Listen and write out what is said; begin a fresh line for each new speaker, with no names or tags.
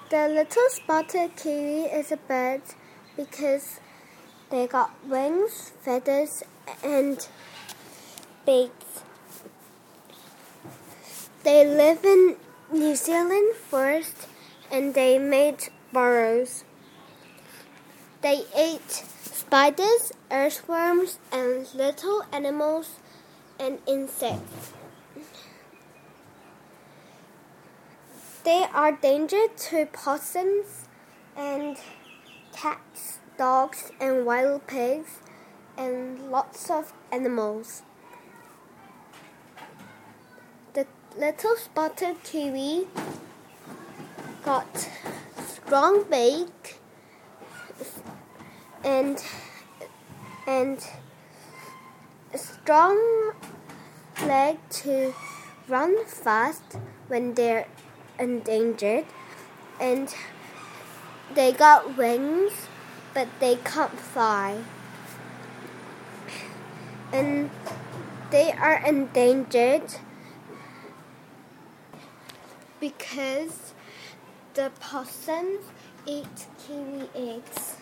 The little spotted kiwi is a bird because they got wings, feathers, and beaks. They live in New Zealand first, and they made burrows. They ate spiders, earthworms, and little animals and insects. They are dangerous to possums and cats, dogs, and wild pigs, and lots of animals. The little spotted kiwi got strong beak and a strong leg to run fast when they're endangered, and they got wings, but they can't fly. And they are endangered because the possums eat kiwi eggs.